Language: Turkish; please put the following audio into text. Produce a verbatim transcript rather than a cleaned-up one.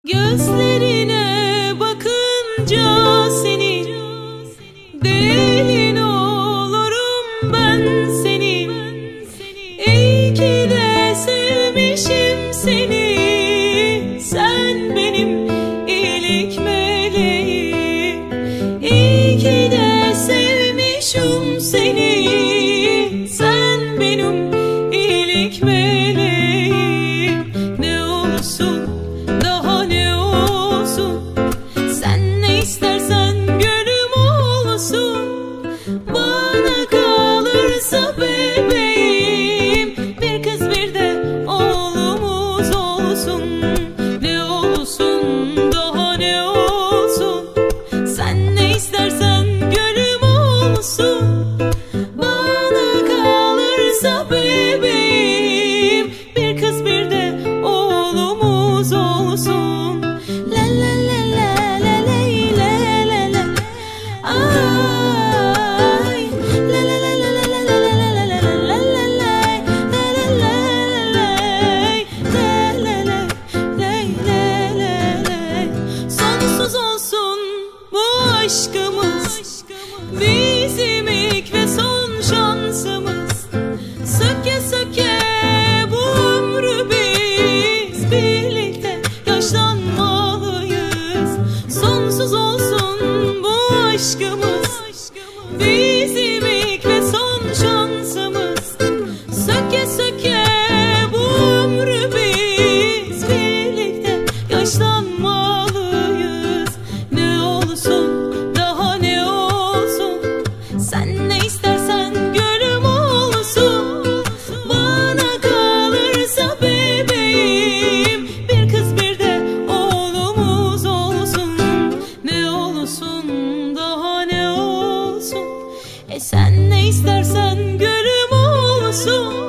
Gözlerine bakınca senin, delin olurum ben senin. İyi ki de sevmişim seni, sen benim iyilik meleğim. İyi ki de sevmişim seni, sen benim iyilik meleğim. Ne olsun daha ne olsun, sen ne istersen gönlüm olsun. Bana kalırsa bebeğim, bir kız bir de oğlumuz olsun. Ne olsun daha ne olsun, sen ne istersen gönlüm olsun. Bana kalırsa bebeğim, bir kız bir de oğlumuz olsun. La la la la la la la la la. Ay la la la la la la la la la la la la la. Sonsuz olsun bu aşkımız, bizim ilk ve son şansımız. Söke söke bu ömrü biz birlikte yaşlanmalıyız. Sonsuz olsun bu aşkımız, bizim ilk ve son şansımız. Söke söke bu ömrü biz birlikte yaşlanmalıyız. Ne olsun daha ne olsun, sen ne istersen gönlüm olsun. Bana kalırsa bebeğim, bir kız bir de oğlumuz olsun. Ne olsun daha ne olsun, e sen ne istersen gönlüm olsun.